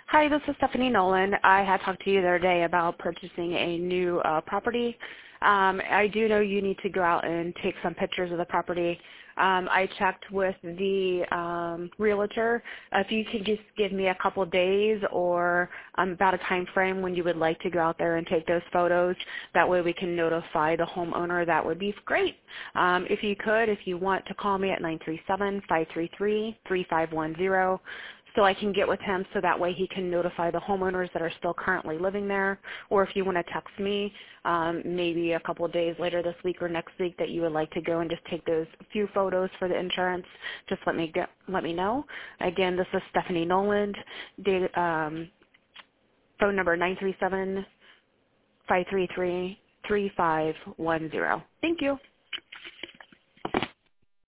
Hi, this is Stephanie Nolan. I had talked to you the other day about purchasing a new property. I do know you need to go out and take some pictures of the property. I checked with the realtor. If you could just give me a couple of days or about a time frame when you would like to go out there and take those photos, that way we can notify the homeowner. That would be great. If you could, if you want to call me at 937-533-3510. So I can get with him so that way he can notify the homeowners that are still currently living there. Or if you want to text me maybe a couple of days later this week or next week that you would like to go and just take those few photos for the insurance, just let me know. Again, this is Stephanie Noland. Phone number 937-533-3510. Thank you.